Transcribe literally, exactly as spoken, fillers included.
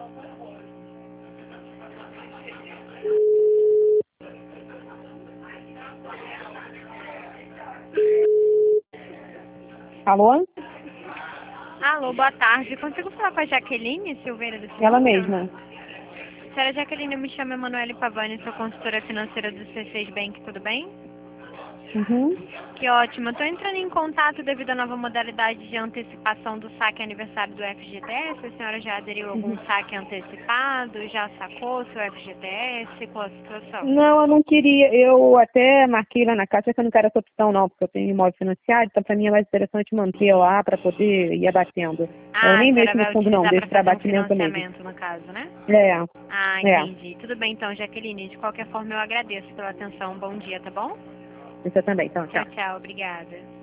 Alô? Alô, boa tarde. Consigo falar com a Jaqueline Silveira do Silveira? Ela mesma. Senhora Jaqueline, eu me chamo Emanuele Pavani, sou consultora financeira do C seis Bank, tudo bem? Uhum. Que ótimo. Estou entrando em contato devido à nova modalidade de antecipação do saque aniversário do F G T S. A senhora já aderiu a algum Uhum. saque antecipado? Já sacou seu F G T S? Qual a situação? Não, eu não queria. Eu até marquei lá na caixa que eu não quero essa opção não, porque eu tenho imóvel financiado, então para mim é mais interessante manter lá para poder ir abatendo. Eu Ah, a nem senhora mexo no vai fundo não, utilizar deixo para para fazer um abatimento mesmo. financiamento, no caso, né? É, Ah, é. entendi. Tudo bem então, Jaqueline. De qualquer forma, eu agradeço pela atenção. Bom dia, tá bom? Você também, então, tchau. Tchau, tchau. Obrigada.